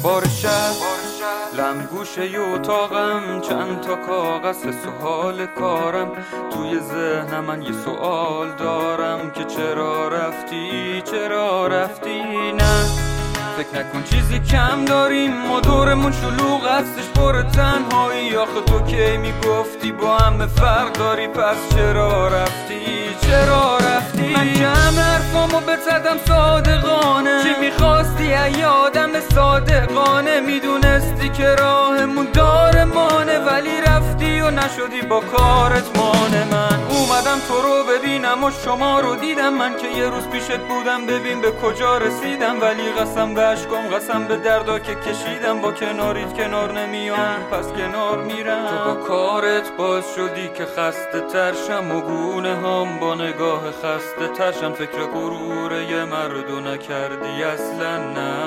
بارشب لمگوشه ی اتاقم، چند تا کاغذ سوال کارم. توی ذهنم من یه سوال دارم که چرا رفتی نه. فکر نکن چیزی کم داریم، ما دورمون شلوغ هستش پر تنهایی. آخه تو کی میگفتی با همه فرق داری، پس چرا رفتی؟ من جمع حرفامو بزدم صادقانه، چی میخواستی ای آدم صادقانه؟ میدونستی که راهمون داره مانه، ولی رفتی و نشدی با کارت مانه. من اومدم تو رو ببینم و شما رو دیدم، من که یه روز پیشت بودم ببین به کجا رسیدم. ولی قسم به عشقم، قسم به دردا که کشیدم، با کناریت کنار نمیام پس کنار میرم. تو با کارت باز شدی که خسته ترشم و گونه هم با نگاه خسته ترشم. فکر غرور یه مردو نکردی اصلا نه.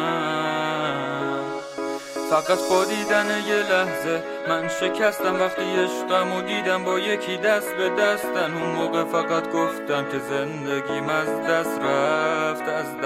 فقط با دیدن یه لحظه من شکستم، وقتی عشقمو دیدم با یکی دست به دستن. اون موقع فقط گفتم که زندگیم از دست رفت.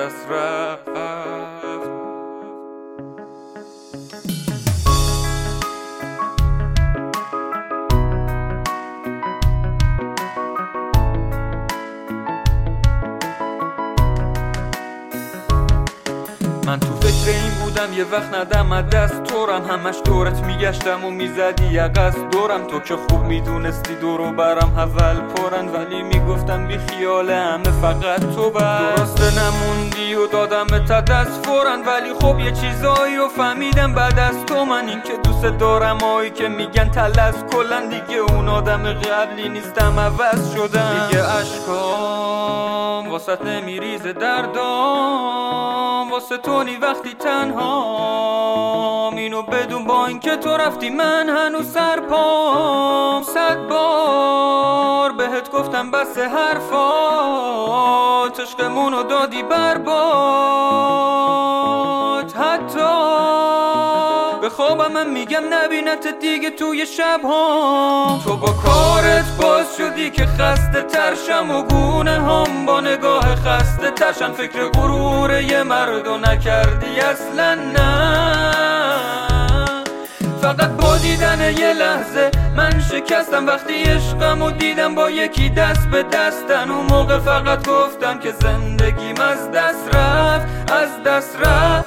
من تو فکر این بودم یه وقت ندم از دست تورم، همش دورت میگشتم و میزدی یقص دورم. تو که خوب میدونستی دورو برم اول پرن، ولی میگفتم بی خیال همه فقط تو بس. درسته نموندی و دادم تا دست فورن، ولی خب یه چیزایی رو فهمیدم بعد از تو. من این که دوست دارم هایی که میگن تلس کلن، دیگه اون آدم قبلی نیستم عوض شدم. دیگه عشقام واسط نمیریزه دردام، واسه تونی وقتی تنهام. اینو بدون با این که تو رفتی من هنوز سرپام. 100 بار بهت گفتم بس حرفات، عشقمونو دادی برباد. حتی به خوابم من میگم نبینت دیگه توی شب‌هام. تو با کارت باز شدی که خسته ترشم و گونه هم با نگاه خسته ترشن. فکر غرور یه مردو نکردی اصلا نه. فقط با دیدن یه لحظه من شکستم، وقتی عشقمو دیدم با یکی دست به دستن. اون موقع فقط گفتم که زندگیم از دست رفت.